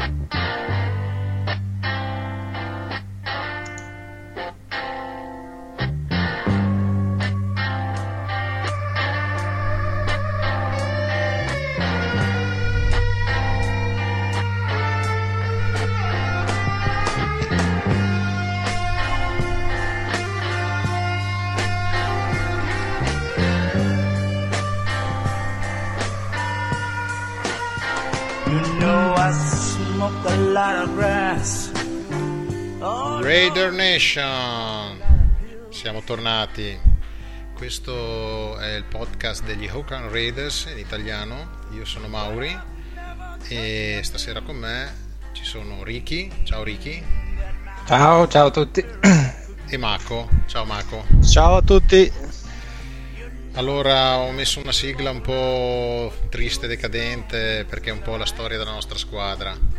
Raider Nation, siamo tornati. Questo è il podcast degli Oakland Raiders in italiano. Io sono Mauri e stasera con me ci sono Ricky. Ciao Ricky. Ciao a tutti. E Mako. Ciao Mako. Ciao a tutti. Allora, ho messo una sigla un po' triste e decadente perché è un po' la storia della nostra squadra.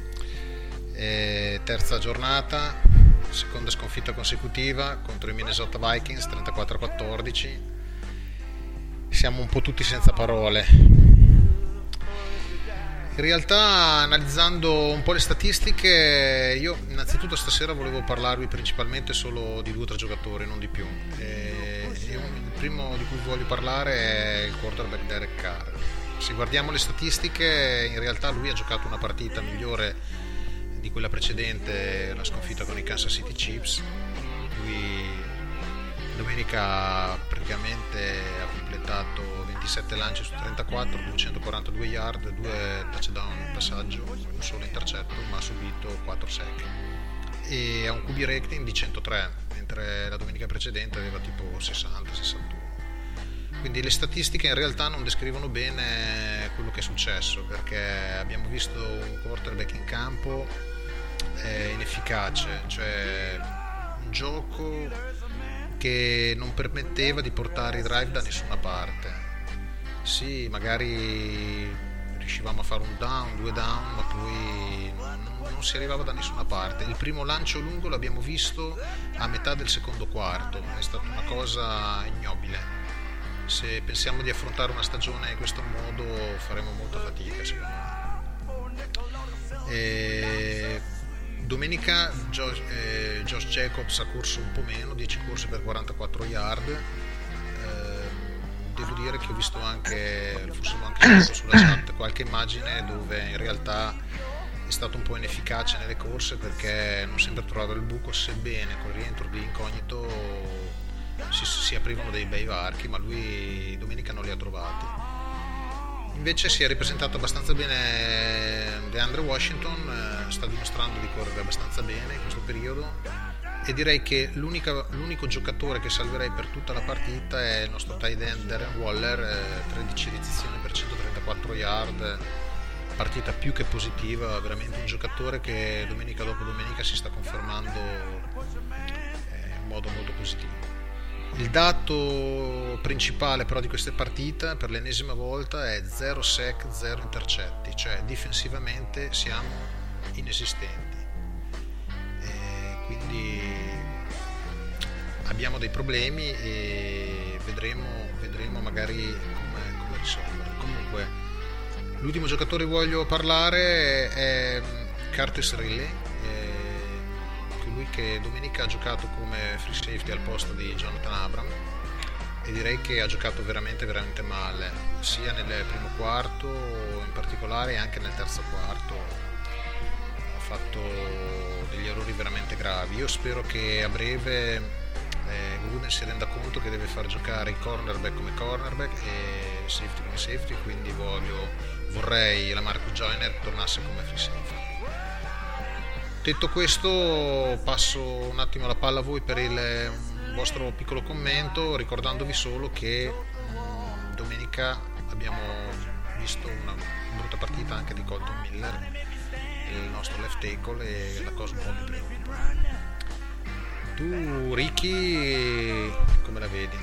Terza giornata, seconda sconfitta consecutiva contro i Minnesota Vikings 34-14. Siamo un po' tutti senza parole. In realtà, analizzando un po' le statistiche, io innanzitutto stasera volevo parlarvi principalmente solo di 2 o 3 giocatori, non di più. Il primo di cui voglio parlare è il quarterback Derek Carr. Se guardiamo le statistiche, in realtà lui ha giocato una partita migliore di quella precedente, la sconfitta con i Kansas City Chiefs. Lui domenica praticamente ha completato 27 lanci su 34, 242 yard, 2 touchdown in passaggio, un solo intercetto, ma ha subito 4 sack e ha un QB rating di 103, mentre la domenica precedente aveva tipo 60-61. Quindi le statistiche in realtà non descrivono bene quello che è successo, perché abbiamo visto un quarterback in campo inefficace, cioè un gioco che non permetteva di portare i drive da nessuna parte. Sì, magari riuscivamo a fare un down, 2 down, ma poi non si arrivava da nessuna parte. Il primo lancio lungo l'abbiamo visto a metà del secondo quarto, è stata una cosa ignobile. Se pensiamo di affrontare una stagione in questo modo faremo molta fatica, secondo me. Domenica Josh Jacobs ha corso un po' meno, 10 corse per 44 yard. Devo dire che ho visto anche, forse l'ho anche visto sulla chat, qualche immagine dove in realtà è stato un po' inefficace nelle corse perché non sempre trovava il buco, sebbene col rientro di Incognito si aprivano dei bei varchi, ma lui domenica non li ha trovati. Invece si è ripresentato abbastanza bene DeAndre Washington, sta dimostrando di correre abbastanza bene in questo periodo, e direi che l'unico giocatore che salverei per tutta la partita è il nostro tight end Darren Waller, 13 ricezioni per 134 yard, partita più che positiva, veramente un giocatore che domenica dopo domenica si sta confermando in modo molto positivo. Il dato principale però di queste partite per l'ennesima volta è 0 sack, 0 intercetti, cioè difensivamente siamo inesistenti, quindi abbiamo dei problemi e vedremo magari come risolvere. Comunque l'ultimo giocatore che voglio parlare è Curtis Riley, colui che domenica ha giocato come free safety al posto di Jonathan Abram, e direi che ha giocato veramente male, sia nel primo quarto in particolare e anche nel terzo quarto ha fatto degli errori veramente gravi. Io spero che a breve Gruden si renda conto che deve far giocare i cornerback come cornerback e safety come safety, quindi vorrei la Marcus Joyner tornasse come free safety. Detto questo, passo un attimo la palla a voi per il vostro piccolo commento, ricordandovi solo che domenica abbiamo visto una brutta partita anche di Colton Miller, il nostro left tackle, e la cosa un po' mi preoccupa. Tu Ricky come la vedi?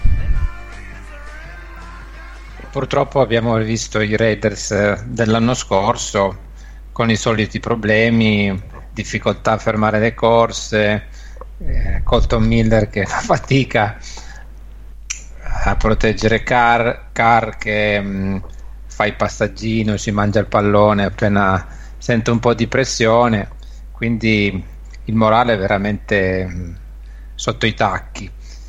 Purtroppo abbiamo visto i Raiders dell'anno scorso con i soliti problemi, difficoltà a fermare le corse, Colton Miller che fa fatica a proteggere Carr che fa il passaggino, si mangia il pallone appena sente un po' di pressione, quindi il morale è veramente sotto i tacchi.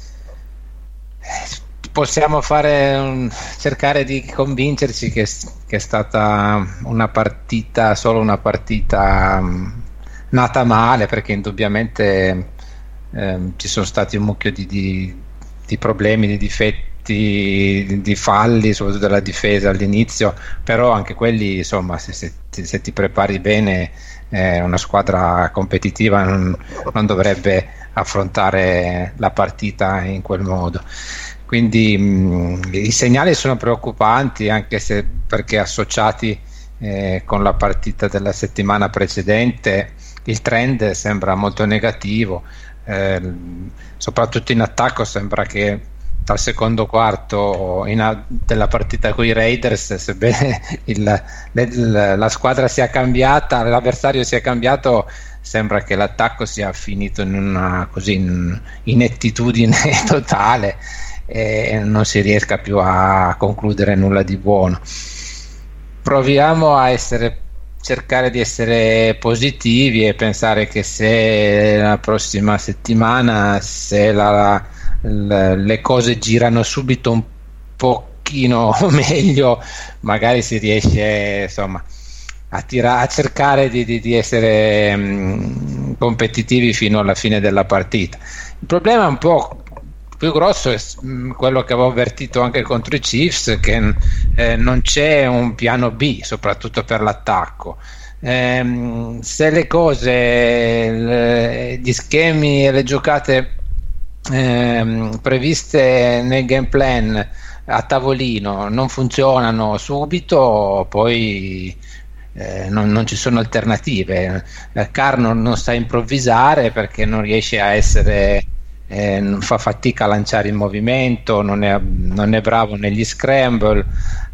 Possiamo cercare di convincerci che è stata solo una partita nata male, perché indubbiamente ci sono stati un mucchio di problemi, di difetti, di falli, soprattutto della difesa all'inizio, però anche quelli, insomma, se ti prepari bene, una squadra competitiva non dovrebbe affrontare la partita in quel modo. Quindi i segnali sono preoccupanti, anche se perché associati con la partita della settimana precedente il trend sembra molto negativo, soprattutto in attacco. Sembra che dal secondo quarto della partita con i Raiders, sebbene la squadra sia cambiata, l'avversario sia cambiato, sembra che l'attacco sia finito in una inettitudine totale e non si riesca più a concludere nulla di buono. Proviamo a cercare di essere positivi e pensare che se la prossima settimana, se le cose girano subito un pochino meglio, magari si riesce, insomma, a cercare di essere competitivi fino alla fine della partita. Il problema è un po' più grosso, è quello che avevo avvertito anche contro i Chiefs, che non c'è un piano B, soprattutto per l'attacco. Se le cose, gli schemi e le giocate previste nel game plan a tavolino non funzionano subito, poi non ci sono alternative. Carr non sa improvvisare perché non riesce a essere, fa fatica a lanciare in movimento, non è bravo negli scramble,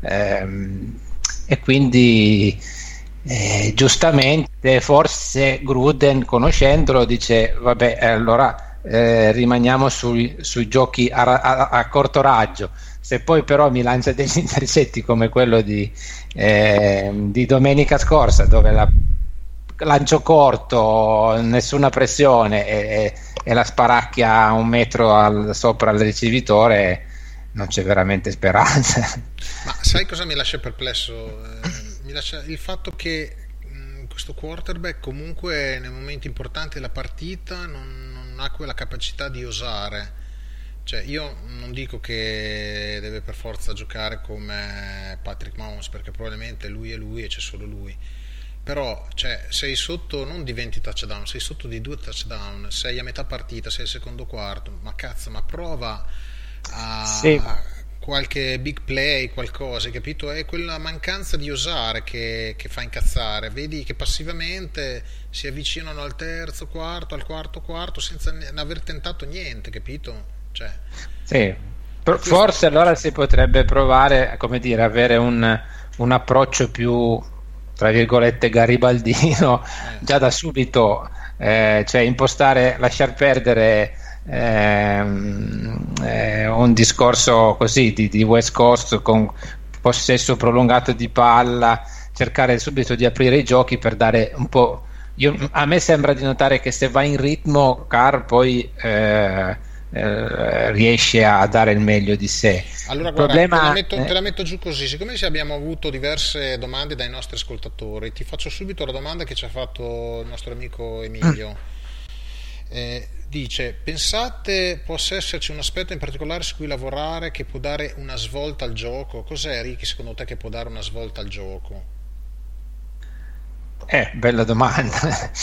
e quindi giustamente forse Gruden, conoscendolo, dice vabbè, allora rimaniamo sui giochi a corto raggio. Se poi però mi lancia degli intercetti come quello di domenica scorsa, dove lancio corto, nessuna pressione e la sparacchia a un metro sopra il ricevitore, non c'è veramente speranza. Ma sai cosa mi lascia perplesso? Mi lascia il fatto che questo quarterback comunque nei momenti importanti della partita non ha quella capacità di osare. Cioè, io non dico che deve per forza giocare come Patrick Mahomes, perché probabilmente lui è lui e c'è solo lui. Però, cioè, sei sotto non di 20 touchdown, sei sotto di 2 touchdown, sei a metà partita, sei al secondo quarto, ma cazzo, ma prova a qualche big play, qualcosa, hai capito? È quella mancanza di osare che fa incazzare. Vedi che passivamente si avvicinano al terzo quarto, al quarto quarto, senza aver tentato niente, capito? Cioè, sì, forse allora si potrebbe provare, come dire, avere un approccio più, tra virgolette, garibaldino già da subito, cioè impostare, lasciar perdere un discorso così di West Coast con possesso prolungato di palla, cercare subito di aprire i giochi per dare un po'. A me sembra di notare che se va in ritmo Carr poi riesce a dare il meglio di sé. Allora guarda, te la metto giù così, siccome abbiamo avuto diverse domande dai nostri ascoltatori, ti faccio subito la domanda che ci ha fatto il nostro amico Emilio. Dice: pensate possa esserci un aspetto in particolare su cui lavorare che può dare una svolta al gioco? Cos'è, Ricky, secondo te, che può dare una svolta al gioco? Bella domanda.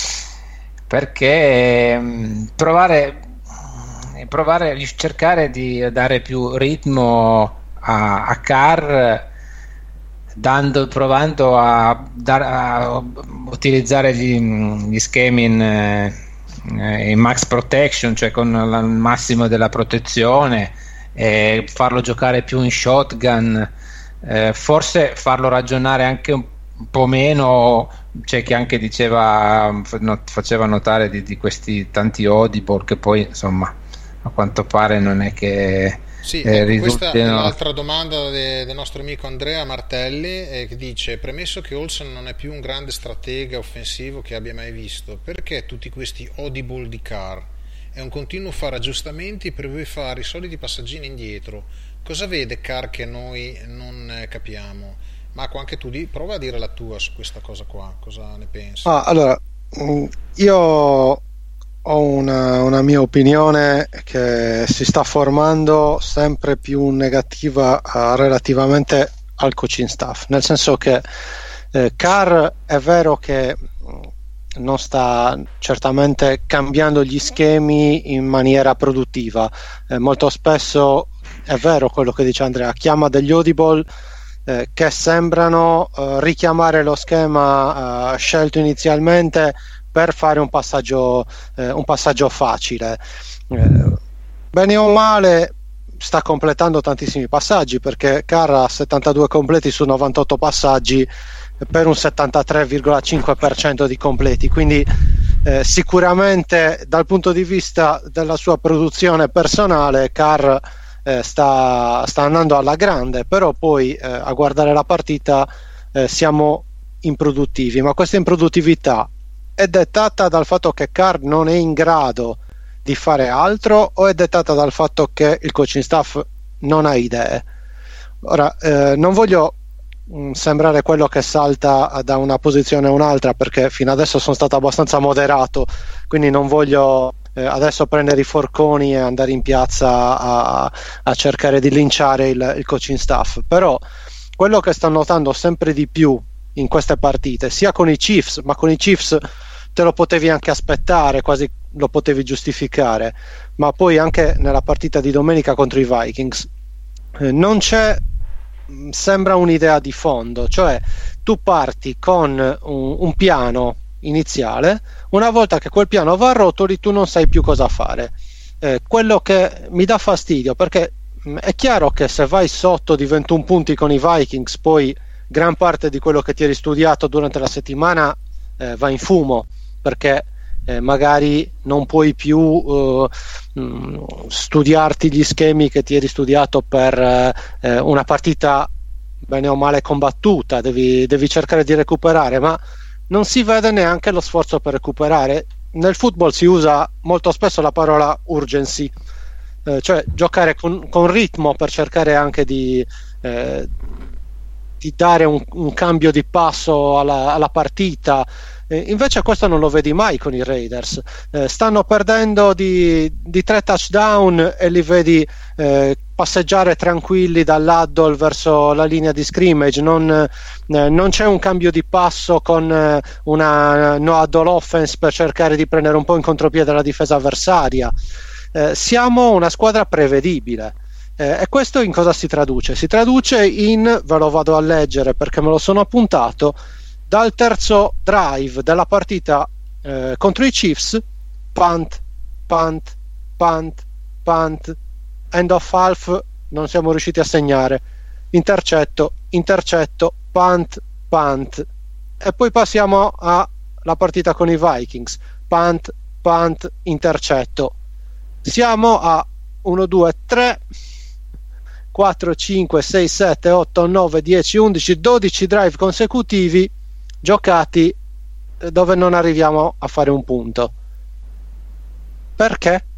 Perché provare cercare di dare più ritmo a Carr, provando a utilizzare gli schemi in max protection, cioè con il massimo della protezione, farlo giocare più in shotgun, forse farlo ragionare anche un po' meno. C'è chi anche faceva notare di questi tanti audible che poi, insomma, a quanto pare non è che Sì, ecco, questa è risultino. l'altra domanda del nostro amico Andrea Martelli, che dice: premesso che Olsen non è più un grande stratega offensivo che abbia mai visto, perché tutti questi audible di Carr? È un continuo fare aggiustamenti per poi fare i soliti passaggini indietro. Cosa vede Carr che noi non capiamo? Marco, anche tu prova a dire la tua su questa cosa qua, cosa ne pensi? Allora, io ho una mia opinione che si sta formando sempre più negativa relativamente al coaching staff, nel senso che Carr è vero che non sta certamente cambiando gli schemi in maniera produttiva, molto spesso è vero quello che dice Andrea, chiama degli audible che sembrano richiamare lo schema scelto inizialmente per fare un passaggio facile. Bene o male sta completando tantissimi passaggi, perché Carr ha 72 completi su 98 passaggi per un 73,5% di completi, quindi sicuramente dal punto di vista della sua produzione personale Carr sta andando alla grande, però poi a guardare la partita siamo improduttivi, ma questa improduttività è dettata dal fatto che Carr non è in grado di fare altro, o è dettata dal fatto che il coaching staff non ha idee? Ora, non voglio sembrare quello che salta da una posizione a un'altra, perché fino adesso sono stato abbastanza moderato, quindi non voglio adesso prendere i forconi e andare in piazza a cercare di linciare il coaching staff. Però quello che sto notando sempre di più in queste partite, sia con i Chiefs, ma con i Chiefs te lo potevi anche aspettare, quasi lo potevi giustificare, ma poi anche nella partita di domenica contro i Vikings non c'è, sembra un'idea di fondo, cioè tu parti con un piano iniziale, una volta che quel piano va a rotoli tu non sai più cosa fare. Quello che mi dà fastidio, perché è chiaro che se vai sotto di 21 punti con i Vikings, poi gran parte di quello che ti eri studiato durante la settimana va in fumo, perché magari non puoi più studiarti gli schemi che ti eri studiato per una partita bene o male combattuta, devi cercare di recuperare, ma non si vede neanche lo sforzo per recuperare. Nel football si usa molto spesso la parola urgency, cioè giocare con ritmo per cercare anche di dare un cambio di passo alla partita. Invece questo non lo vedi mai con i Raiders. Stanno perdendo di 3 touchdown e li vedi passeggiare tranquilli dall'huddle verso la linea di scrimmage. Non c'è un cambio di passo con una no huddle offense per cercare di prendere un po' in contropiede la difesa avversaria. Siamo una squadra prevedibile. E questo in cosa si traduce? Si traduce in, ve lo vado a leggere perché me lo sono appuntato, dal terzo drive della partita contro i Chiefs: punt, punt, punt, punt, end of half, non siamo riusciti a segnare, intercetto, intercetto, punt, punt, e poi passiamo alla partita con i Vikings: punt, punt, intercetto. Siamo a 1, 2, 3 4, 5, 6, 7, 8, 9, 10, 11, 12 drive consecutivi giocati dove non arriviamo a fare un punto. Perché?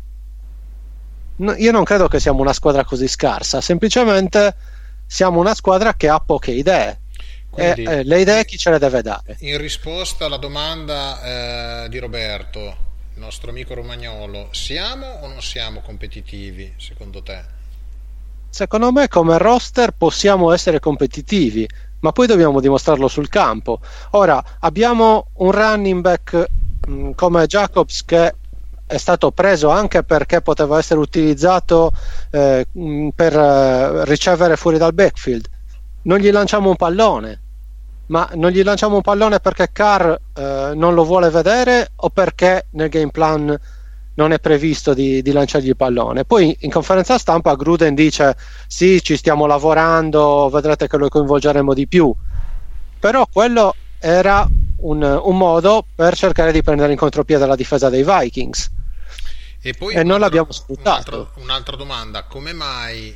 Io non credo che siamo una squadra così scarsa, semplicemente siamo una squadra che ha poche idee. Quindi, e le idee chi ce le deve dare? In risposta alla domanda di Roberto, il nostro amico romagnolo, siamo o non siamo competitivi secondo te? Secondo me come roster possiamo essere competitivi, ma poi dobbiamo dimostrarlo sul campo. Ora abbiamo un running back come Jacobs che è stato preso anche perché poteva essere utilizzato per ricevere fuori dal backfield. Non gli lanciamo un pallone, ma non gli lanciamo un pallone perché Carr non lo vuole vedere, o perché nel game plan non è previsto di lanciargli il pallone. Poi in conferenza stampa Gruden dice sì, ci stiamo lavorando, vedrete che lo coinvolgeremo di più, però quello era un modo per cercare di prendere in contropiede la difesa dei Vikings. E poi non l'abbiamo sfruttato. Un'altra domanda: come mai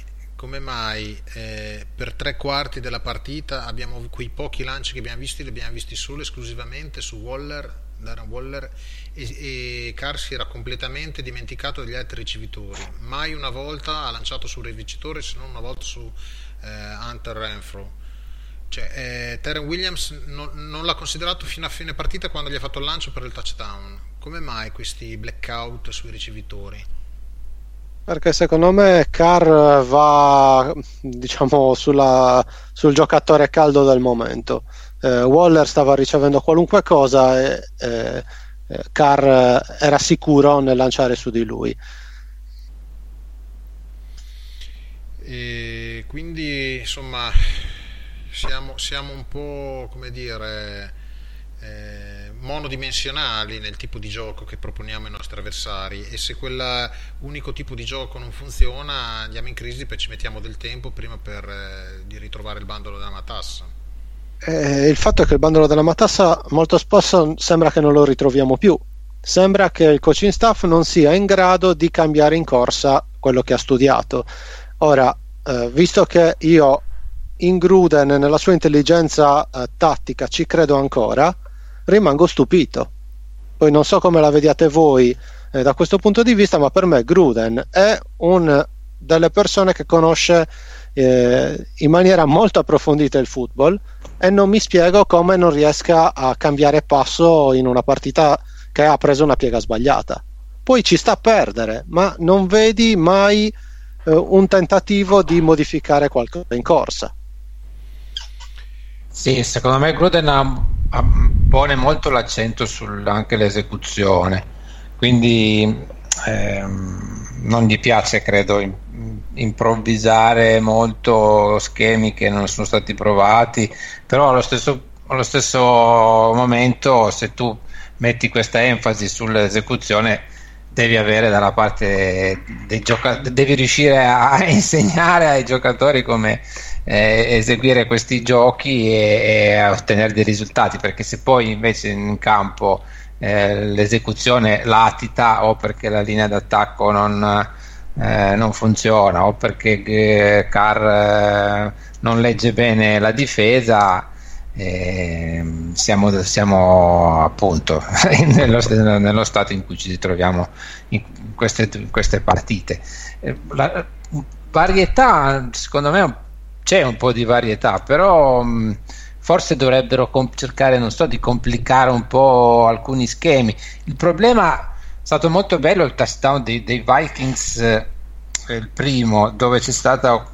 per tre quarti della partita abbiamo quei pochi lanci che abbiamo visti, li abbiamo visti solo esclusivamente su Darren Waller, e Carr si era completamente dimenticato degli altri ricevitori? Mai una volta ha lanciato sul ricevitore, se non una volta su Hunter Renfrow. Cioè, Terren Williams non l'ha considerato fino a fine partita, quando gli ha fatto il lancio per il touchdown. Come mai questi blackout sui ricevitori? Perché secondo me Carr va, diciamo, sul giocatore caldo del momento. Waller stava ricevendo qualunque cosa e Carr era sicuro nel lanciare su di lui. E quindi insomma siamo un po', come dire, monodimensionali nel tipo di gioco che proponiamo ai nostri avversari, e se quell'unico tipo di gioco non funziona andiamo in crisi, perché ci mettiamo del tempo prima di ritrovare il bandolo della matassa. Il fatto è che il bandolo della matassa molto spesso sembra che non lo ritroviamo più, sembra che il coaching staff non sia in grado di cambiare in corsa quello che ha studiato. Ora, visto che io in Gruden, nella sua intelligenza tattica, ci credo ancora, rimango stupito. Poi non so come la vediate voi da questo punto di vista, ma per me Gruden è una delle persone che conosce in maniera molto approfondita il football, e non mi spiego come non riesca a cambiare passo in una partita che ha preso una piega sbagliata. Poi ci sta a perdere, ma non vedi mai un tentativo di modificare qualcosa in corsa. Sì, secondo me Gruden pone molto l'accento anche l'esecuzione, quindi non gli piace, credo, improvvisare molto schemi che non sono stati provati, però allo stesso momento, se tu metti questa enfasi sull'esecuzione, devi avere dalla parte dei giocatori, devi riuscire a insegnare ai giocatori come eseguire questi giochi e a ottenere dei risultati, perché se poi invece in campo l'esecuzione latita, o perché la linea d'attacco non funziona, o perché Carr non legge bene la difesa, siamo appunto nello stato in cui ci troviamo in queste partite. La varietà, secondo me c'è un po' di varietà, però forse dovrebbero cercare, non so, di complicare un po' alcuni schemi. Il problema è stato molto bello il touchdown dei Vikings, il primo, dove c'è stato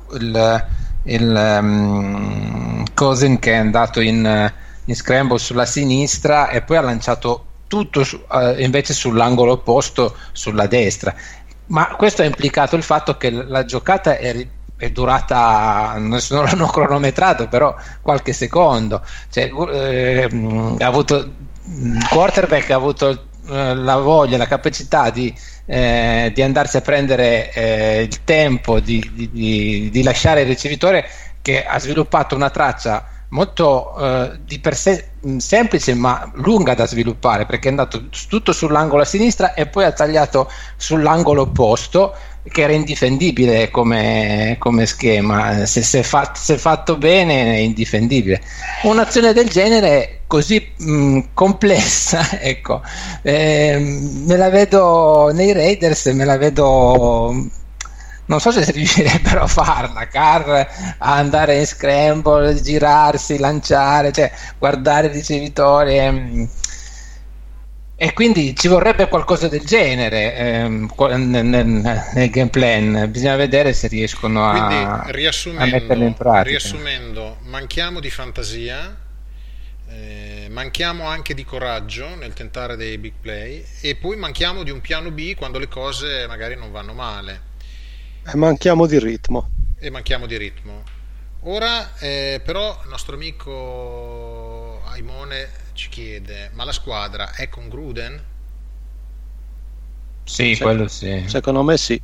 il Cousin che è andato in scramble sulla sinistra e poi ha lanciato tutto invece sull'angolo opposto sulla destra, ma questo ha implicato il fatto che la giocata è durata, non l'hanno cronometrato, però qualche secondo, cioè, ha avuto il quarterback, ha avuto la voglia, la capacità di andarsi a prendere il tempo di lasciare il ricevitore, che ha sviluppato una traccia molto di per sé semplice ma lunga da sviluppare, perché è andato tutto sull'angolo a sinistra e poi ha tagliato sull'angolo opposto, che era indifendibile come schema. Se fatto bene è indifendibile. Un'azione del genere così complessa, ecco, me la vedo nei Raiders, me la vedo, non so se riuscirebbero a farla, Carr, a andare in scramble, girarsi, lanciare, cioè guardare il ricevitore, e quindi ci vorrebbe qualcosa del genere nel game plan. Bisogna vedere se riescono a metterlo in pratica. Riassumendo, manchiamo di fantasia, manchiamo anche di coraggio nel tentare dei big play, e poi manchiamo di un piano B quando le cose magari non vanno male. E manchiamo di ritmo. Ora però il nostro amico Aimone ci chiede: ma la squadra è con Gruden? Sì, quello sì. Secondo me sì.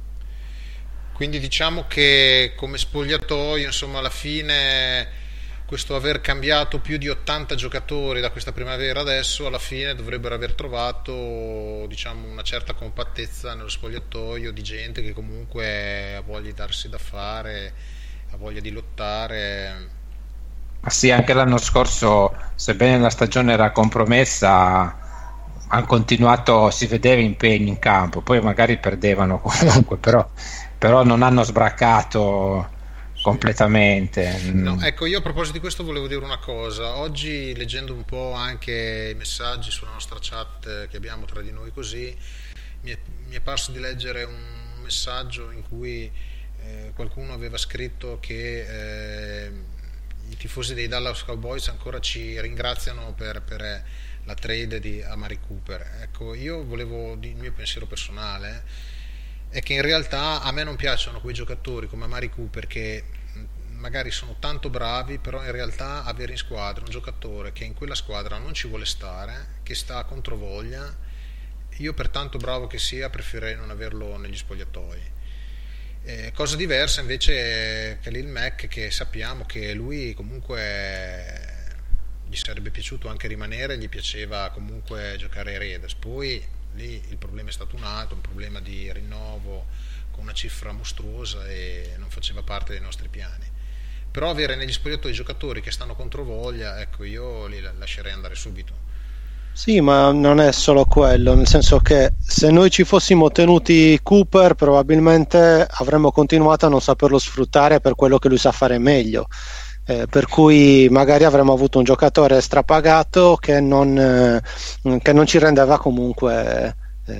Quindi diciamo che come spogliatoio, insomma, alla fine questo aver cambiato più di 80 giocatori da questa primavera adesso, alla fine dovrebbero aver trovato, diciamo, una certa compattezza nello spogliatoio di gente che comunque ha voglia di darsi da fare, ha voglia di lottare. Sì, anche l'anno scorso, sebbene la stagione era compromessa, hanno continuato, si vedeva impegno in campo, poi magari perdevano comunque, però non hanno sbraccato completamente. No, ecco, io a proposito di questo volevo dire una cosa. Oggi, leggendo un po' anche i messaggi sulla nostra chat che abbiamo tra di noi così, mi è parso di leggere un messaggio in cui qualcuno aveva scritto che i tifosi dei Dallas Cowboys ancora ci ringraziano per la trade di Amari Cooper. Ecco, io volevo, il mio pensiero personale è che in realtà a me non piacciono quei giocatori come Amari Cooper che magari sono tanto bravi, però in realtà avere in squadra un giocatore che in quella squadra non ci vuole stare, che sta a controvoglia, io per tanto bravo che sia preferirei non averlo negli spogliatoi. Cosa diversa invece è Khalil Mack, che sappiamo che lui comunque gli sarebbe piaciuto anche rimanere, gli piaceva comunque giocare ai Raiders, poi lì il problema è stato un altro, un problema di rinnovo con una cifra mostruosa e non faceva parte dei nostri piani. Però avere negli spogliatoi giocatori che stanno controvoglia, ecco, io li lascerei andare subito. Sì, ma non è solo quello, nel senso che se noi ci fossimo tenuti Cooper probabilmente avremmo continuato a non saperlo sfruttare per quello che lui sa fare meglio, per cui magari avremmo avuto un giocatore strapagato che non ci rendeva comunque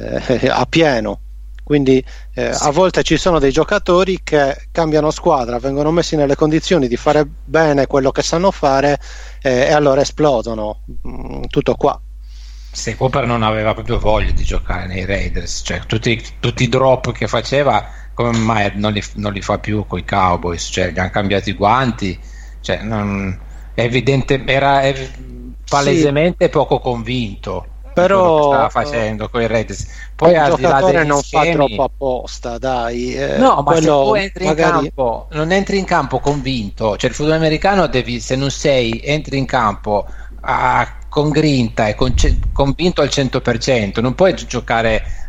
a pieno. Quindi a volte ci sono dei giocatori che cambiano squadra, vengono messi nelle condizioni di fare bene quello che sanno fare e allora esplodono. Tutto qua. Se Cooper non aveva proprio voglia di giocare nei Raiders, cioè tutti i drop che faceva, come mai non li fa più coi Cowboys? Cioè gli hanno cambiato i guanti, cioè è evidente, era palesemente poco convinto. Però stava facendo con i Raiders. Poi il giocatore non schemi, fa troppo apposta, dai. No, ma se tu entri magari... in campo, non entri in campo convinto, cioè il football americano se non entri in campo con grinta e convinto al 100%, non puoi giocare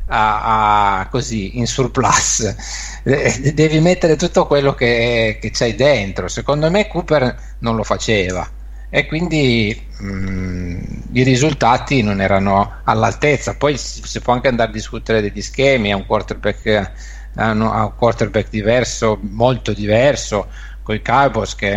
così in surplus, devi mettere tutto quello che c'hai dentro. Secondo me Cooper non lo faceva e quindi i risultati non erano all'altezza. Poi si può anche andare a discutere degli schemi, ha un quarterback diverso, molto diverso, con i Cowboys, che è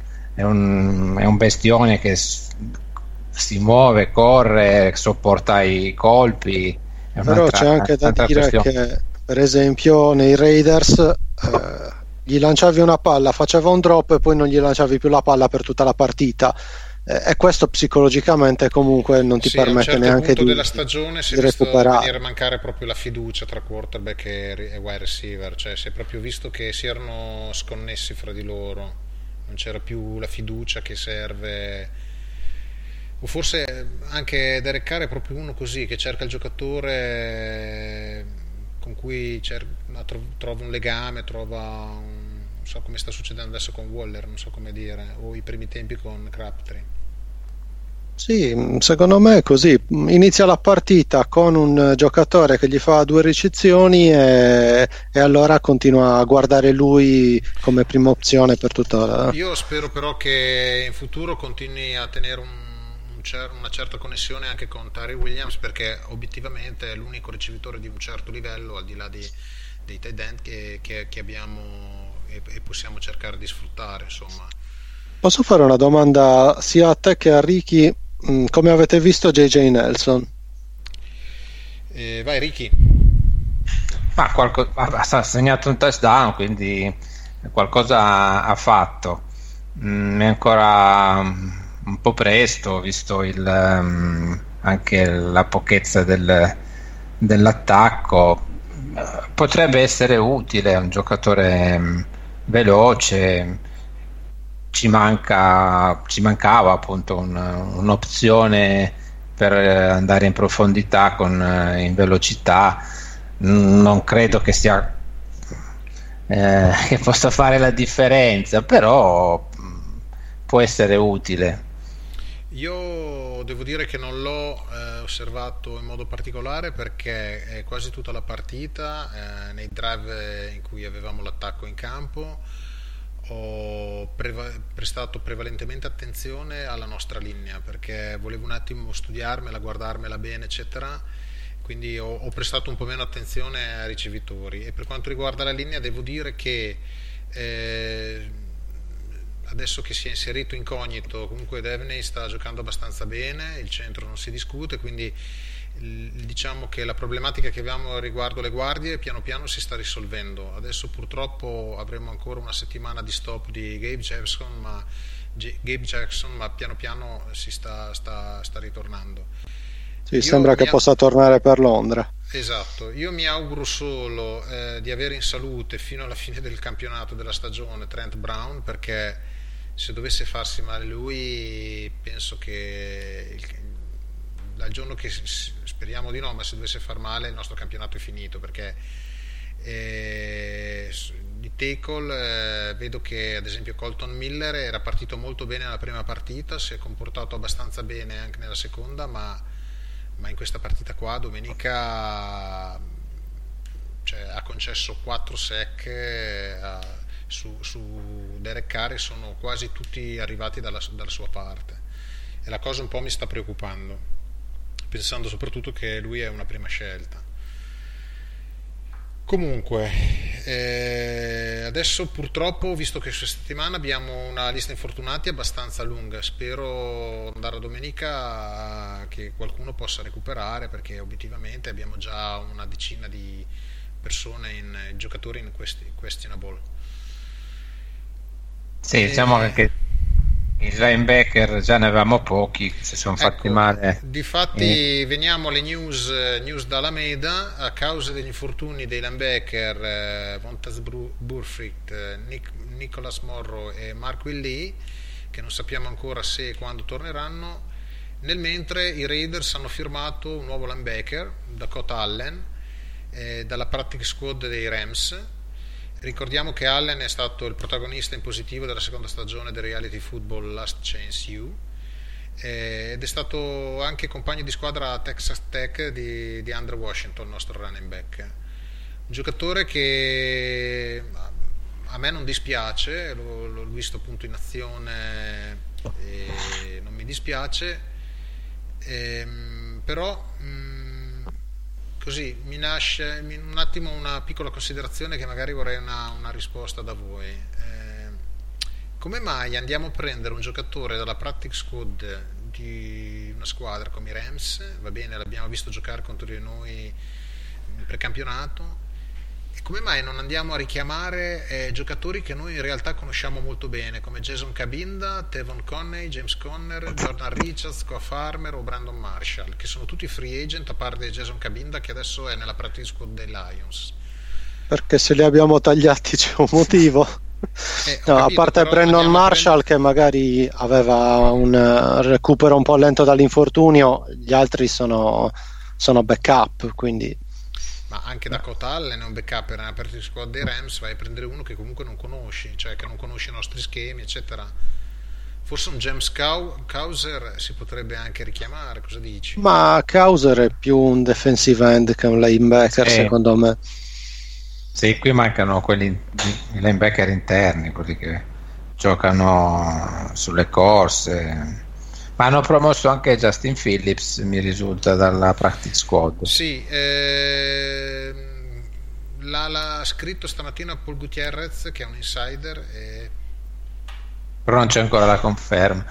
un bestione che si muove, corre, sopporta i colpi. Però c'è anche da dire che, per esempio, nei Raiders gli lanciavi una palla, faceva un drop e poi non gli lanciavi più la palla per tutta la partita, e questo psicologicamente comunque non ti permette neanche di della stagione si è visto venire a mancare proprio la fiducia tra quarterback e wide receiver, cioè si è proprio visto che si erano sconnessi fra di loro, non c'era più la fiducia che serve. O forse anche Derek Carr è proprio uno così, che cerca il giocatore con cui trova un legame, non so come sta succedendo adesso con Waller, non so come dire, o i primi tempi con Crabtree. Sì, secondo me è così. Inizia la partita con un giocatore che gli fa 2 ricezioni e allora continua a guardare lui come prima opzione per tutta la... Io spero però che in futuro continui a tenere una certa connessione anche con Tyree Williams, perché obiettivamente è l'unico ricevitore di un certo livello al di là dei tight end che abbiamo e possiamo cercare di sfruttare, insomma. Posso fare una domanda sia a te che a Ricky? Come avete visto JJ Nelson? Vai Ricky. Ha segnato un touchdown, quindi qualcosa ha fatto. È ancora un po' presto, visto anche la pochezza dell'attacco. Potrebbe essere utile, è un giocatore veloce. Ci mancava appunto un'opzione per andare in profondità in velocità. Non credo che sia che possa fare la differenza, però può essere utile. Io devo dire che non l'ho osservato in modo particolare, perché quasi tutta la partita, nei drive in cui avevamo l'attacco in campo, ho prestato prevalentemente attenzione alla nostra linea, perché volevo un attimo studiarmela, guardarmela bene, eccetera. Quindi ho prestato un po' meno attenzione ai ricevitori. E per quanto riguarda la linea, devo dire che adesso che si è inserito Incognito, comunque Devney sta giocando abbastanza bene, il centro non si discute, quindi diciamo che la problematica che abbiamo riguardo le guardie piano piano si sta risolvendo. Adesso purtroppo avremo ancora una settimana di stop di Gabe Jackson, ma piano piano si sta ritornando. Sì, sembra che possa tornare per Londra. Esatto, io mi auguro solo di avere in salute fino alla fine del campionato della stagione Trent Brown, perché se dovesse farsi male lui, penso che dal giorno che, speriamo di no, ma se dovesse far male il nostro campionato è finito, perché di tackle vedo che ad esempio Colton Miller era partito molto bene nella prima partita, si è comportato abbastanza bene anche nella seconda, ma in questa partita qua domenica ha concesso 4 sack su Derek Carr, e sono quasi tutti arrivati dalla sua parte, e la cosa un po' mi sta preoccupando, pensando soprattutto che lui è una prima scelta. Comunque adesso purtroppo, visto che questa settimana abbiamo una lista infortunati abbastanza lunga, spero andare a domenica che qualcuno possa recuperare, perché obiettivamente abbiamo già una decina di persone, giocatori in questionable. Sì, diciamo che i linebacker già ne avevamo pochi che si sono fatti male. Difatti veniamo alle news da Alameda. A causa degli infortuni dei linebacker Montez Burfict, Nicholas Morrow e Mark Willie, che non sappiamo ancora se e quando torneranno, nel mentre i Raiders hanno firmato un nuovo linebacker, Dakota Allen, dalla practice squad dei Rams. Ricordiamo che Allen è stato il protagonista in positivo della seconda stagione del reality football Last Chance U, ed è stato anche compagno di squadra a Texas Tech di Andre Washington, il nostro running back. Un giocatore che a me non dispiace, l'ho visto appunto in azione e non mi dispiace, però così mi nasce un attimo una piccola considerazione, che magari vorrei una risposta da voi. Come mai andiamo a prendere un giocatore dalla practice squad di una squadra come i Rams? Va bene, l'abbiamo visto giocare contro di noi in precampionato. E come mai non andiamo a richiamare giocatori che noi in realtà conosciamo molto bene, come Jason Cabinda, Tevon Conney, James Conner, Jordan Richards, Coa Farmer o Brandon Marshall, che sono tutti free agent, a parte Jason Cabinda che adesso è nella practice squad dei Lions? Perché se li abbiamo tagliati c'è un motivo. No, capito, a parte Brandon Marshall che magari aveva un recupero un po' lento dall'infortunio, gli altri sono backup, quindi. Ma anche Dakota Allen è un backup, era una practice squad dei Rams, vai a prendere uno che comunque non conosci, cioè che non conosce i nostri schemi, eccetera. Forse un James Causer si potrebbe anche richiamare, cosa dici? Ma Causer è più un defensive end che un linebacker, secondo me. Sì, qui mancano quelli i linebacker interni, quelli che giocano sulle corse. Ma hanno promosso anche Justin Phillips, mi risulta, dalla practice squad. Sì, l'ha scritto stamattina Paul Gutierrez, che è un insider, però non c'è ancora la conferma.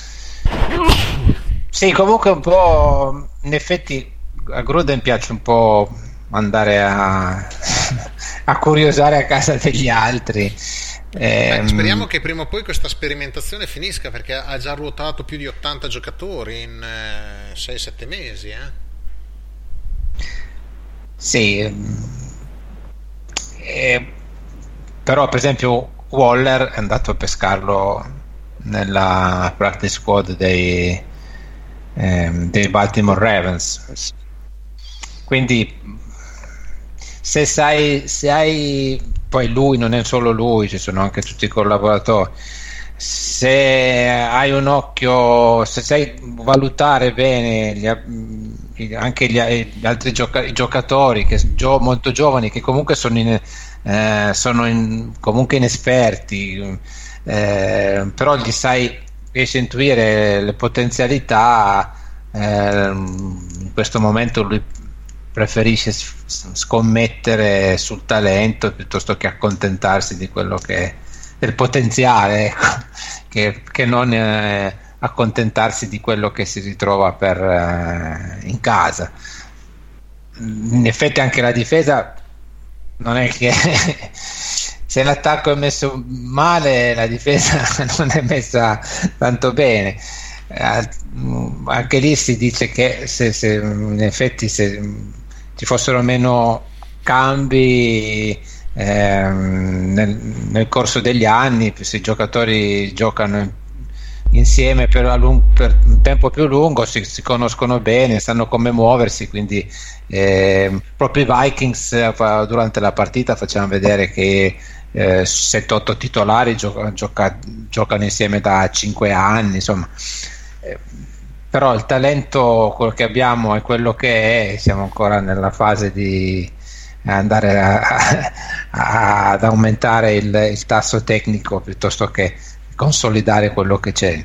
Sì, comunque un po', in effetti a Gruden piace un po' andare a curiosare a casa degli altri. Speriamo che prima o poi questa sperimentazione finisca, perché ha già ruotato più di 80 giocatori in 6-7 mesi. Sì, però per esempio Waller è andato a pescarlo nella practice squad dei Baltimore Ravens, quindi se hai, poi lui non è solo lui, ci sono anche tutti i collaboratori, se hai un occhio, se sai valutare bene anche gli altri giocatori che molto giovani, che comunque comunque inesperti, però riesci a intuire le potenzialità. In questo momento lui preferisce scommettere sul talento piuttosto che accontentarsi di quello che del potenziale, ecco, che non accontentarsi di quello che si ritrova in casa. In effetti anche la difesa non è che se l'attacco è messo male, la difesa non è messa tanto bene. Anche lì si dice che se in effetti se ci fossero meno cambi nel corso degli anni, se i giocatori giocano insieme per un tempo più lungo, si conoscono bene, sanno come muoversi, quindi proprio i Vikings durante la partita facevano vedere che 7-8 titolari giocano insieme da 5 anni, insomma. Però il talento, quello che abbiamo è quello che è, siamo ancora nella fase di andare ad aumentare il tasso tecnico piuttosto che consolidare quello che c'è.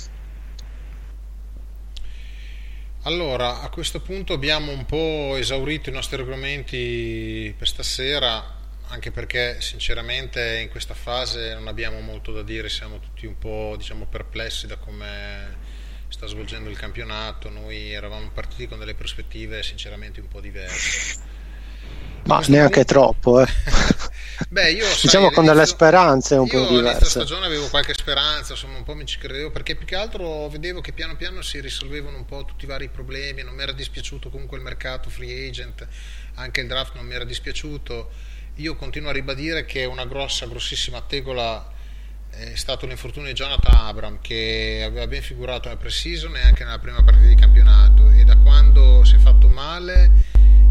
Allora, a questo punto abbiamo un po' esaurito i nostri argomenti per stasera, anche perché sinceramente in questa fase non abbiamo molto da dire, siamo tutti un po', diciamo, perplessi da come sta svolgendo il campionato. Noi eravamo partiti con delle prospettive sinceramente un po' diverse. Ma neanche troppo, Beh, io diciamo con delle speranze un po' diverse. Io all'inizio stagione avevo qualche speranza, insomma un po' mi ci credevo, perché più che altro vedevo che piano piano si risolvevano un po' tutti i vari problemi. Non mi era dispiaciuto comunque il mercato free agent, anche il draft non mi era dispiaciuto. Io continuo a ribadire che una grossissima tegola è stato l'infortunio di Jonathan Abram, che aveva ben figurato nella pre-season e anche nella prima partita di campionato, e da quando si è fatto male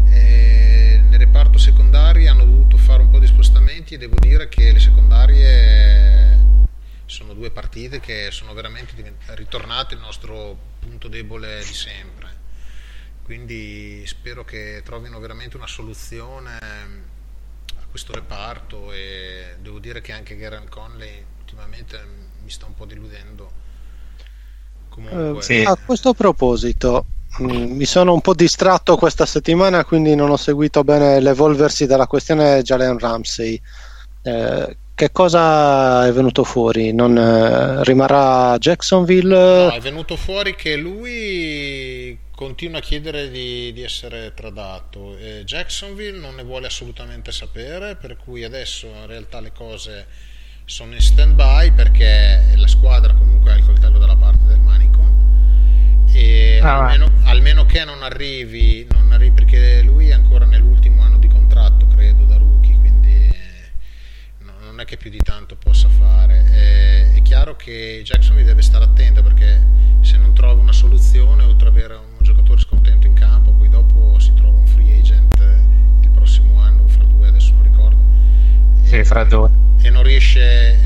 nel reparto secondarie hanno dovuto fare un po' di spostamenti, e devo dire che le secondarie sono due partite che sono veramente ritornate il nostro punto debole di sempre, quindi spero che trovino veramente una soluzione a questo reparto. E devo dire che anche Garrett Conley ultimamente mi sta un po' deludendo. Comunque sì. A questo proposito, mi sono un po' distratto questa settimana, quindi non ho seguito bene l'evolversi della questione Jalen Ramsey. Che cosa è venuto fuori? Non rimarrà a Jacksonville? No, è venuto fuori che lui continua a chiedere di essere tradato. Jacksonville non ne vuole assolutamente sapere, per cui adesso in realtà le cose sono in stand by, perché la squadra comunque ha il coltello dalla parte del manico, e almeno che non arrivi, perché lui è ancora nell'ultimo anno di contratto, credo, da rookie, quindi non è che più di tanto possa fare. È chiaro che Jacksonville deve stare attento, perché se non trova una soluzione, oltre ad avere un giocatore scontento in campo, poi dopo si trova un free agent il prossimo anno, fra due, adesso non ricordo, sì, fra due, e non riesce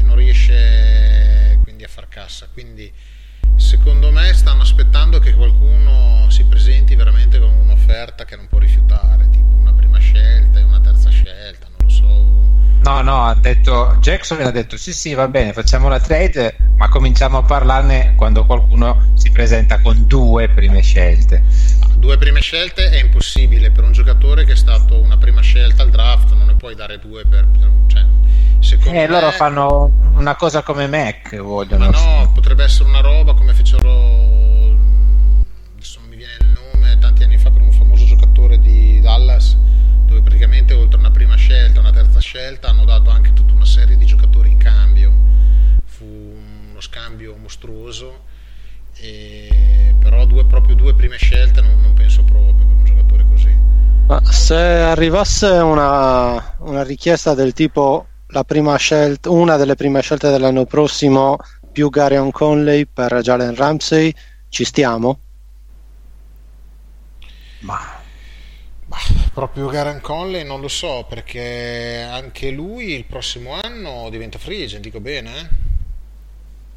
quindi a far cassa. Quindi secondo me stanno aspettando che qualcuno si presenti veramente con un'offerta che non può rifiutare, tipo una prima scelta e una terza scelta, non lo so. No, Jacksonville ha detto sì, va bene, facciamo la trade, ma cominciamo a parlarne quando qualcuno si presenta con 2 prime scelte. 2 prime scelte è impossibile per un giocatore che è stato una prima scelta al draft, non ne puoi dare 2 cioè, secondo me, loro fanno una cosa come Mac, vogliono. Ma no, potrebbe essere una roba come fecero, adesso non mi viene il nome, tanti anni fa, per un famoso giocatore di Dallas, dove praticamente oltre a una prima scelta, una terza scelta, hanno dato anche tutta una serie di giocatori in cambio. Fu uno scambio mostruoso, però proprio 2 prime scelte non penso proprio per un giocatore così. Ma se arrivasse una richiesta del tipo una delle prime scelte dell'anno prossimo più Garrett Conley per Jalen Ramsey, ci stiamo? Ma proprio Garrett Conley non lo so, perché anche lui il prossimo anno diventa free agent, dico bene?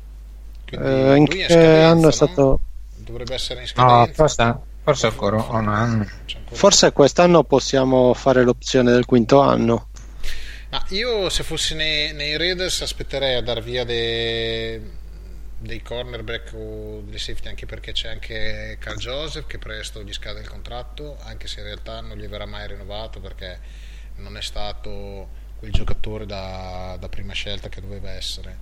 In che anno è stato? Dovrebbe essere in scadenza. No, forse ancora un anno. Forse quest'anno possiamo fare l'opzione del quinto anno. Ma io, se fossi nei Raiders, aspetterei a dar via dei cornerback o dei safety, anche perché c'è anche Carl Joseph che presto gli scade il contratto, anche se in realtà non gli verrà mai rinnovato perché non è stato quel giocatore da prima scelta che doveva essere.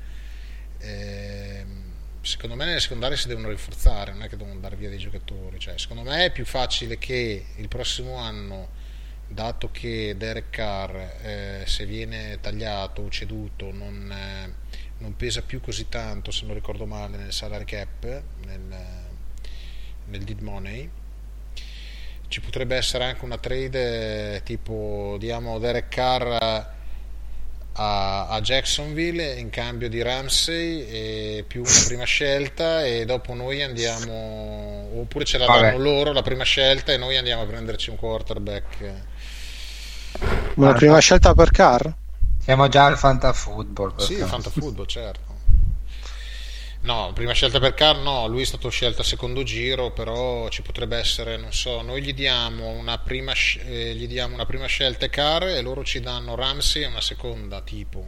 Secondo me nelle secondarie si devono rinforzare, non è che devono dare via dei giocatori, cioè, secondo me è più facile che il prossimo anno, dato che Derek Carr se viene tagliato o ceduto non pesa più così tanto, se non ricordo male, nel salary cap, nel dead money, ci potrebbe essere anche una trade tipo diamo Derek Carr a Jacksonville in cambio di Ramsey e più una prima scelta, e dopo noi andiamo, oppure ce la danno loro la prima scelta e noi andiamo a prenderci un quarterback. Una prima scelta per Carr? Siamo già al fantafootball. Sì, il fantafootball, certo. No, prima scelta per Carr no, lui è stato scelto al secondo giro, però ci potrebbe essere, non so, noi gli diamo una prima scelta Carr e loro ci danno Ramsey e una seconda, tipo.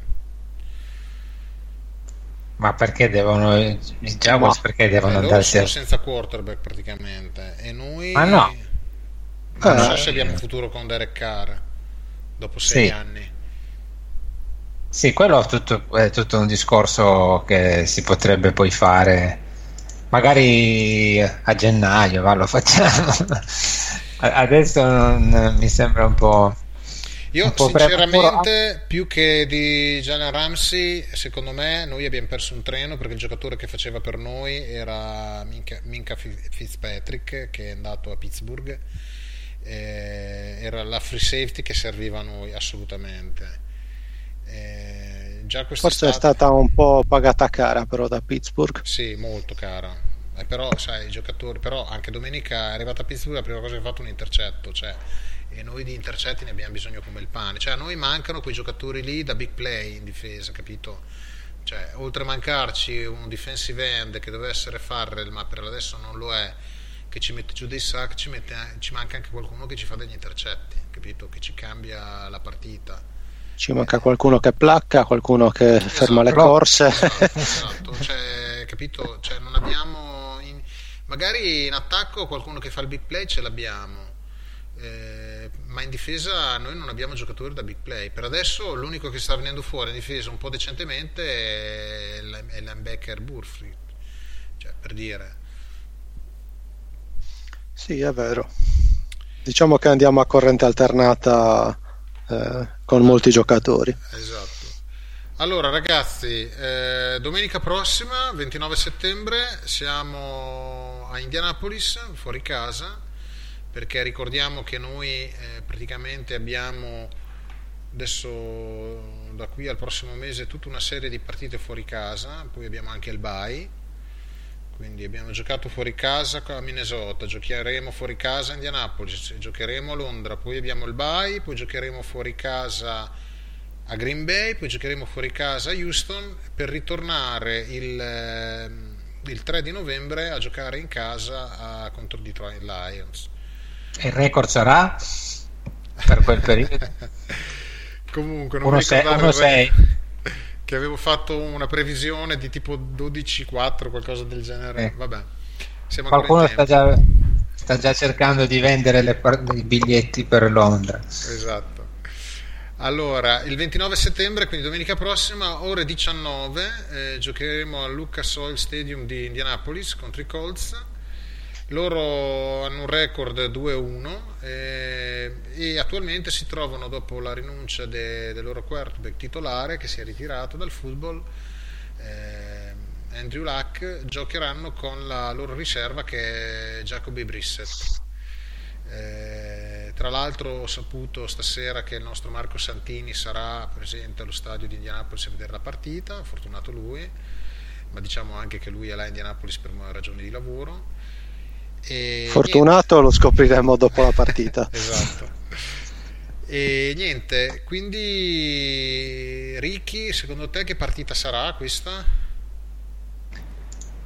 Ma perché devono i Jaguars, perché devono loro sono andare senza quarterback praticamente, e noi no. Non so se abbiamo futuro con Derek Carr dopo 6 anni. Sì, quello è tutto un discorso che si potrebbe poi fare magari a gennaio, lo facciamo. Adesso mi sembra un po'. Io sinceramente, più che di Jalen Ramsey, secondo me noi abbiamo perso un treno, perché il giocatore che faceva per noi era Minka Fitzpatrick, che è andato a Pittsburgh. Era la free safety che serviva a noi assolutamente. Già forse è stata un po' pagata cara però da Pittsburgh. Sì, molto cara, però sai, i giocatori, però anche domenica è arrivata a Pittsburgh, la prima cosa che ha fatto un intercetto, cioè, e noi di intercetti ne abbiamo bisogno come il pane, cioè a noi mancano quei giocatori lì da big play in difesa, capito? Cioè, oltre a mancarci un defensive end che deve essere Farrell, ma per adesso non lo è, che ci mette giù dei sack, ci manca anche qualcuno che ci fa degli intercetti, capito? Che ci cambia la partita. Ci manca qualcuno che placca, qualcuno che ferma le corse. Esatto. Cioè, capito? Cioè, non abbiamo magari in attacco qualcuno che fa il big play ce l'abbiamo, ma in difesa noi non abbiamo giocatori da big play. Per adesso l'unico che sta venendo fuori in difesa un po' decentemente è il linebacker Burford, cioè, per dire. Sì, è vero. Diciamo che andiamo a corrente alternata con molti giocatori. Esatto. Allora ragazzi, domenica prossima 29 settembre siamo a Indianapolis, fuori casa, perché ricordiamo che noi praticamente abbiamo adesso da qui al prossimo mese tutta una serie di partite fuori casa, poi abbiamo anche il bye, quindi abbiamo giocato fuori casa a Minnesota, giocheremo fuori casa a Indianapolis, giocheremo a Londra, poi abbiamo il bye, poi giocheremo fuori casa a Green Bay, poi giocheremo fuori casa a Houston, per ritornare il 3 di novembre a giocare in casa contro Detroit Lions. Il record sarà per quel periodo? Comunque non mi ricordavo 1-6. Che avevo fatto una previsione di tipo 12-4, qualcosa del genere. Vabbè, siamo qualcuno sta già cercando di vendere i biglietti per Londra. Esatto. Allora, il 29 settembre, quindi domenica prossima, ore 19, giocheremo al Lucas Oil Stadium di Indianapolis contro i Colts. Loro hanno un record 2-1 e attualmente si trovano, dopo la rinuncia del loro quarterback titolare che si è ritirato dal football, Andrew Luck, giocheranno con la loro riserva che è Jacoby Brissett. Tra l'altro ho saputo stasera che il nostro Marco Santini sarà presente allo stadio di Indianapolis a vedere la partita, fortunato lui, ma diciamo anche che lui è là a Indianapolis per ragioni di lavoro. Fortunato niente. Lo scopriremo dopo la partita. Esatto. E niente, quindi Ricky, secondo te che partita sarà questa?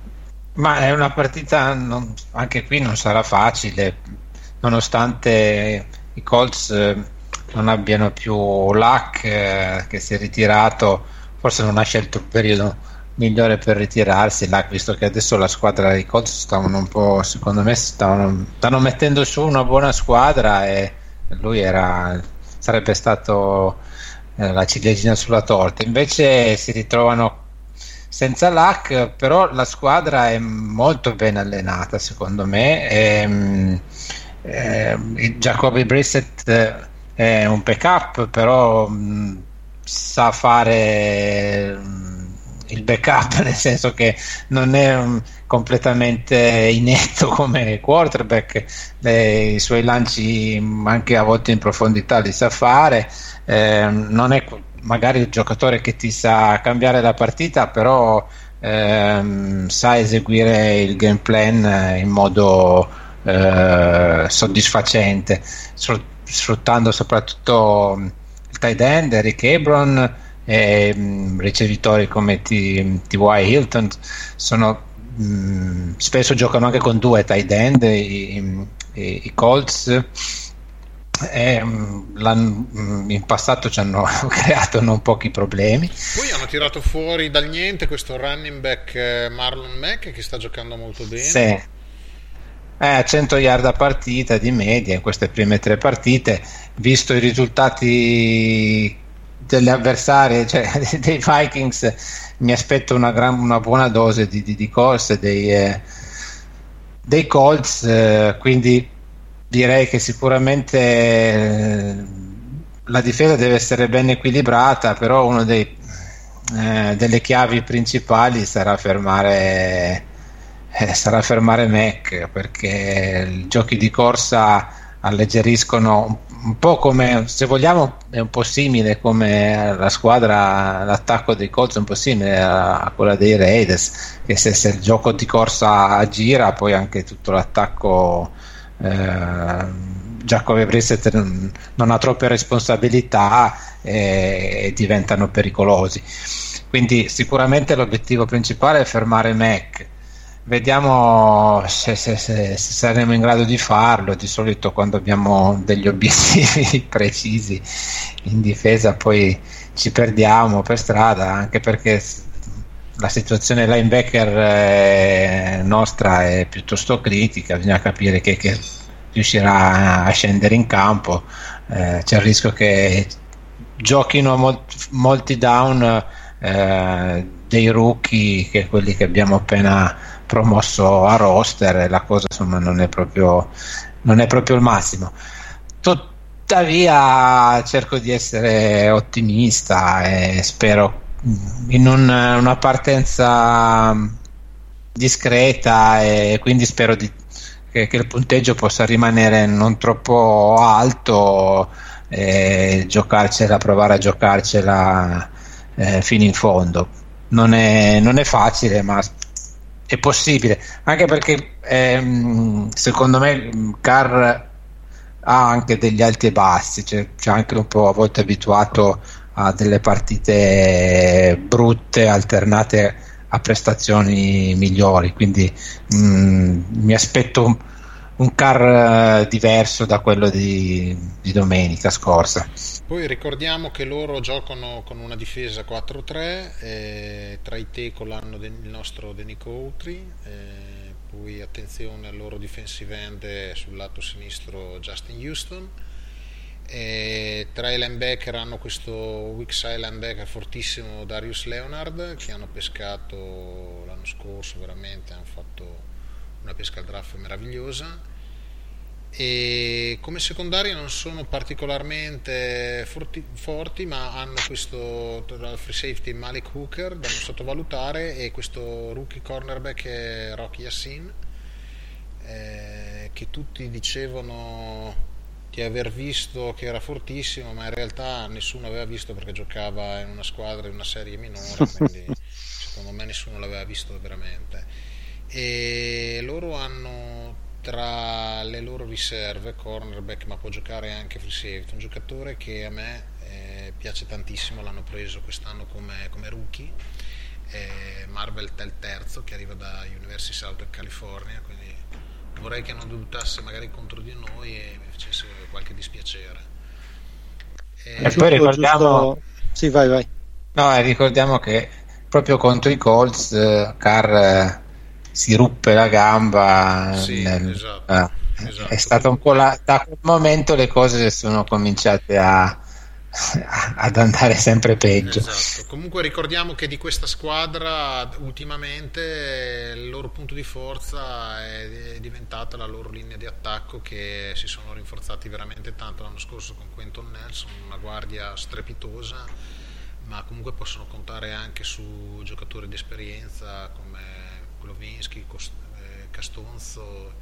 Ma è una partita, anche qui non sarà facile, nonostante i Colts non abbiano più Luck, che si è ritirato, forse non ha scelto il periodo migliore per ritirarsi Luck, visto che adesso la squadra dei Colts stavano un po', secondo me stanno mettendo su una buona squadra, e lui sarebbe stato la ciliegina sulla torta. Invece si ritrovano senza Luck, però la squadra è molto ben allenata secondo me, Jacoby Brissett è un backup, però sa fare il backup, nel senso che non è completamente inetto come quarterback, i suoi lanci anche a volte in profondità li sa fare, non è magari il giocatore che ti sa cambiare la partita, però sa eseguire il game plan in modo soddisfacente, sfruttando soprattutto il tight end Eric Ebron, e ricevitori come T.Y. Hilton spesso giocano anche con due tight end, i Colts. In passato ci hanno creato non pochi problemi. Poi hanno tirato fuori dal niente questo running back Marlon Mack, che sta giocando molto bene. Sì. 100 yard a partita di media in queste prime 3 partite, visto i risultati delle avversarie, cioè dei Vikings, mi aspetto una buona dose di corse dei Colts, quindi direi che sicuramente la difesa deve essere ben equilibrata, però uno delle chiavi principali sarà fermare Mac, perché i giochi di corsa alleggeriscono un po', come, se vogliamo, è un po' simile come l'attacco dei Colts è un po' simile a quella dei Raiders, che se il gioco di corsa gira, poi anche tutto l'attacco, Jacoby Brissett non ha troppe responsabilità e diventano pericolosi, quindi sicuramente l'obiettivo principale è fermare Mac. Vediamo se saremo in grado di farlo. Di solito quando abbiamo degli obiettivi precisi in difesa poi ci perdiamo per strada, anche perché la situazione linebacker nostra è piuttosto critica, bisogna capire che riuscirà a scendere in campo, c'è il rischio che giochino molti down dei rookie, che quelli che abbiamo appena promosso a roster, e la cosa insomma non è proprio il massimo. Tuttavia cerco di essere ottimista e spero in una partenza discreta, e quindi spero che il punteggio possa rimanere non troppo alto, e provare a giocarcela fino in fondo. Non è facile, ma è possibile, anche perché secondo me Carr ha anche degli alti e bassi, c'è anche un po' a volte abituato a delle partite brutte alternate a prestazioni migliori, quindi mi aspetto un Carr diverso da quello di domenica scorsa. Poi ricordiamo che loro giocano con una difesa 4-3, tra i tackle hanno il nostro Denico Autry, poi attenzione al loro defensive end sul lato sinistro Justin Houston, tra i linebacker hanno questo weak side linebacker fortissimo Darius Leonard, che hanno pescato l'anno scorso, veramente hanno fatto una pesca al draft meravigliosa. E come secondaria non sono particolarmente forti, ma hanno questo free safety Malik Hooker da non sottovalutare, e questo rookie cornerback Rocky Yassin, che tutti dicevano di aver visto che era fortissimo, ma in realtà nessuno aveva visto, perché giocava in una squadra in una serie minore, quindi secondo me nessuno l'aveva visto veramente. E loro hanno tra le loro riserve cornerback, ma può giocare anche free safety, un giocatore che a me piace tantissimo, l'hanno preso quest'anno come rookie, Marvel il terzo, che arriva da University Southern California, quindi vorrei che non dubitasse magari contro di noi e mi facesse qualche dispiacere. E poi ricordiamo... Sì, vai. No, ricordiamo che proprio contro i Colts Carr si ruppe la gamba. Sì, esatto. È stato un po' da quel momento le cose sono cominciate ad andare sempre peggio. Esatto. Comunque ricordiamo che di questa squadra ultimamente il loro punto di forza è diventata la loro linea di attacco, che si sono rinforzati veramente tanto l'anno scorso con Quentin Nelson, una guardia strepitosa, ma comunque possono contare anche su giocatori di esperienza come Glovinski, Castonzo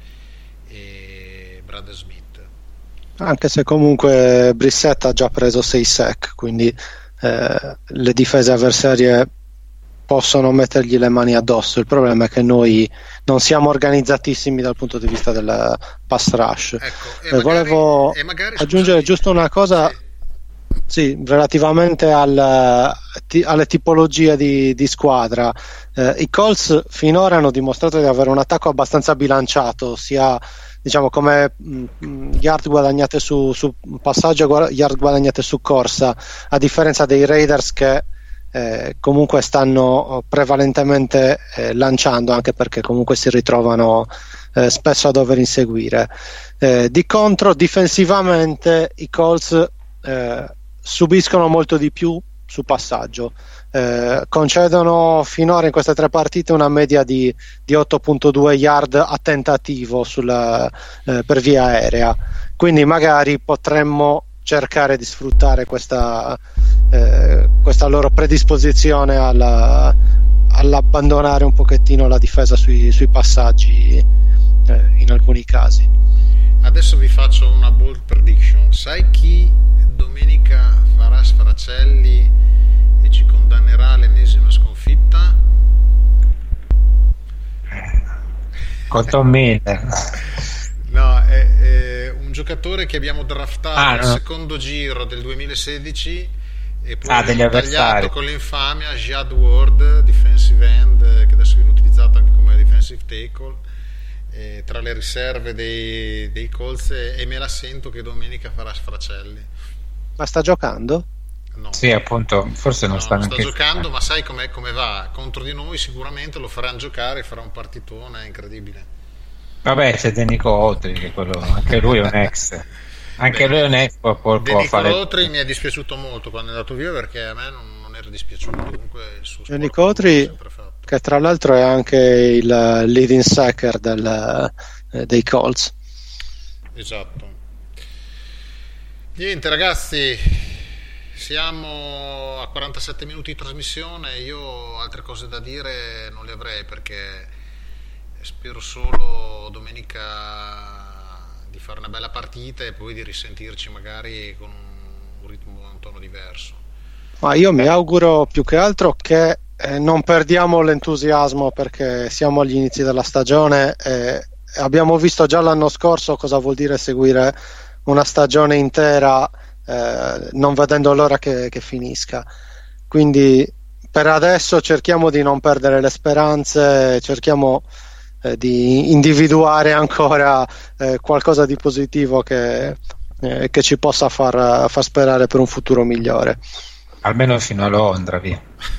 e Brad Smith. Anche se comunque Brissett ha già preso 6 sack, quindi le difese avversarie possono mettergli le mani addosso. Il problema è che noi non siamo organizzatissimi dal punto di vista del pass rush. Ecco, volevo aggiungere giusto una cosa, sì, relativamente alle tipologie di squadra. I Colts finora hanno dimostrato di avere un attacco abbastanza bilanciato, sia diciamo come yard guadagnate su passaggio, yard guadagnate su corsa, a differenza dei Raiders che comunque stanno prevalentemente lanciando, anche perché comunque si ritrovano spesso a dover inseguire. Di contro, difensivamente i Colts subiscono molto di più su passaggio, concedono finora in queste 3 partite una media di 8.2 yard a tentativo per via aerea, quindi magari potremmo cercare di sfruttare questa loro predisposizione all'abbandonare un pochettino la difesa sui passaggi in alcuni casi. Adesso vi faccio una bold prediction. Sai chi domenica farà sfracelli e ci condannerà all'ennesima sconfitta? Quentin Miller. No, è un giocatore che abbiamo draftato al no. secondo giro del 2016 e poi degli tagliato avversari con l'infamia Jad Ward, defensive end, che adesso viene utilizzato anche come defensive tackle, tra le riserve dei Colts, e me la sento che domenica farà sfracelli. Ma sta giocando? No. Sì, appunto, forse non sta neanche giocando, ma sai come va? Contro di noi sicuramente lo faranno giocare, farà un partitone incredibile. Vabbè, c'è Denico Autry, che anche lui è un ex. Anche lui è un ex, può fare. Autry mi è dispiaciuto molto quando è andato via, perché a me non era dispiaciuto. Comunque il suo Denico Autry, che tra l'altro è anche il leading sacker dei Colts. Esatto. Niente ragazzi, siamo a 47 minuti di trasmissione. Io altre cose da dire non le avrei, perché spero solo domenica di fare una bella partita e poi di risentirci magari con un ritmo, un tono diverso. Ma io mi auguro più che altro che non perdiamo l'entusiasmo, perché siamo agli inizi della stagione e abbiamo visto già l'anno scorso cosa vuol dire seguire una stagione intera non vedendo l'ora che finisca. Quindi per adesso cerchiamo di non perdere le speranze, cerchiamo di individuare ancora qualcosa di positivo che ci possa far sperare per un futuro migliore. Almeno fino a Londra, via.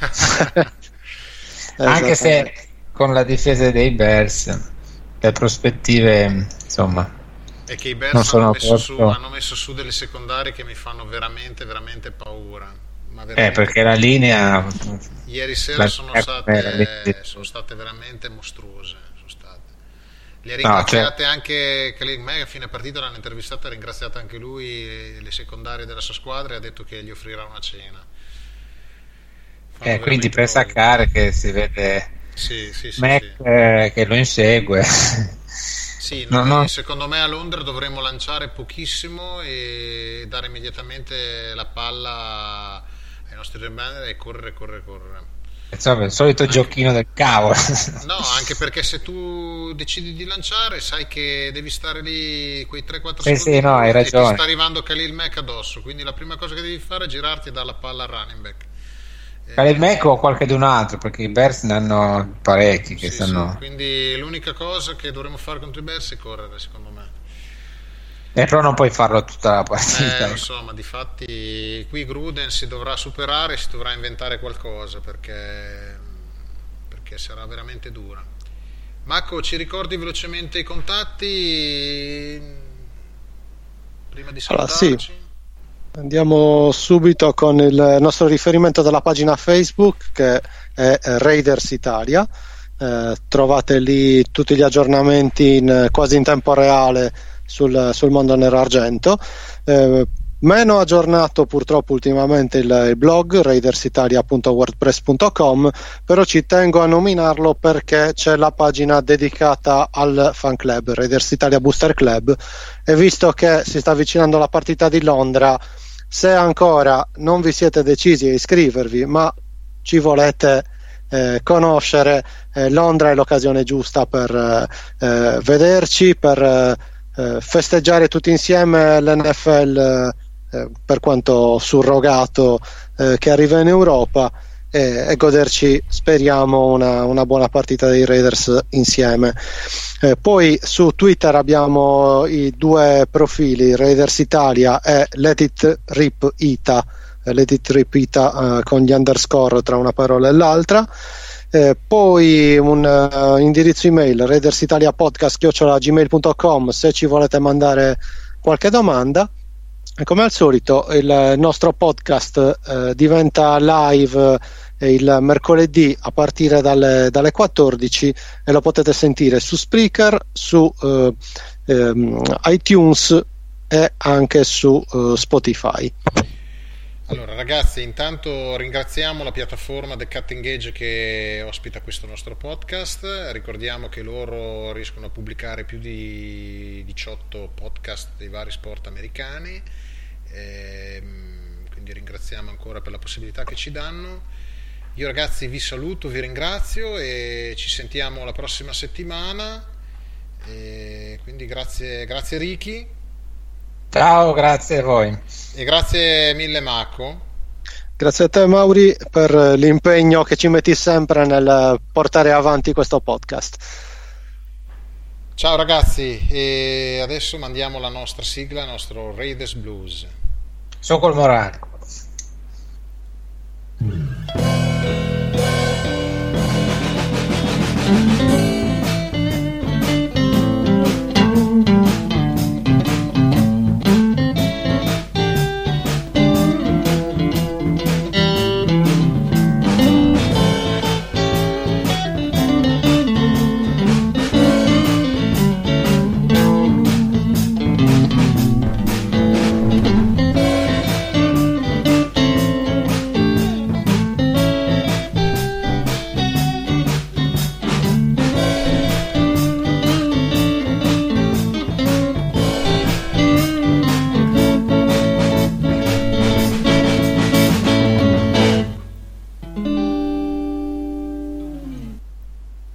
Anche se con la difesa dei Bears le prospettive, insomma, è che i Bears non sono hanno messo su delle secondarie che mi fanno veramente veramente paura, ma veramente perché la linea ieri sera sono state veramente mostruose. Le ha ringraziate anche Khalil Mack a fine partita, l'hanno intervistata, ha ringraziato anche lui le secondarie della sua squadra e ha detto che gli offrirà una cena. Quindi per saccare che si vede Mac che lo insegue. Sì, secondo me a Londra dovremmo lanciare pochissimo e dare immediatamente la palla ai nostri rebelli e correre. Insomma, il solito giochino del cavolo. No, anche perché se tu decidi di lanciare sai che devi stare lì quei 3-4 secondi sì, no, hai ragione. E ti sta arrivando Khalil Mack addosso, quindi la prima cosa che devi fare è girarti e dare la palla al running back. Per il Mac o qualche d'un altro, perché i Bears ne hanno parecchi che stanno... Sì. Quindi l'unica cosa che dovremmo fare contro i Bears è correre, secondo me. E però non puoi farlo tutta la partita. Insomma, difatti qui Gruden si dovrà superare, si dovrà inventare qualcosa perché sarà veramente dura. Marco, ci ricordi velocemente i contatti prima di salutarci? Allora, sì. Andiamo subito con il nostro riferimento della pagina Facebook, che è Raiders Italia. Trovate lì tutti gli aggiornamenti quasi in tempo reale sul mondo nero-argento. Meno aggiornato purtroppo ultimamente il blog raidersitalia.wordpress.com, però ci tengo a nominarlo perché c'è la pagina dedicata al fan club Raiders Italia Booster Club, e visto che si sta avvicinando la partita di Londra, se ancora non vi siete decisi a iscrivervi ma ci volete conoscere, Londra è l'occasione giusta per vederci, per festeggiare tutti insieme l'NFL, per quanto surrogato, che arriva in Europa, e goderci, speriamo, una buona partita dei Raiders insieme. Poi su Twitter abbiamo i due profili, Raiders Italia e Let It Rip Ita, con gli underscore tra una parola e l'altra. Poi un indirizzo email, raidersitaliapodcast@gmail.com, se ci volete mandare qualche domanda. E come al solito il nostro podcast diventa live il mercoledì a partire dalle 14, e lo potete sentire su Spreaker, su iTunes e anche su Spotify. Allora ragazzi, intanto ringraziamo la piattaforma The Cutting Edge che ospita questo nostro podcast. Ricordiamo che loro riescono a pubblicare più di 18 podcast dei vari sport americani, quindi ringraziamo ancora per la possibilità che ci danno. Io ragazzi vi saluto, vi ringrazio e ci sentiamo la prossima settimana, quindi grazie Ricky. Ciao, grazie a voi. E grazie mille Marco. Grazie a te Mauri per l'impegno che ci metti sempre nel portare avanti questo podcast. Ciao ragazzi, e adesso mandiamo la nostra sigla, il nostro Raiders Blues. Sono col morale.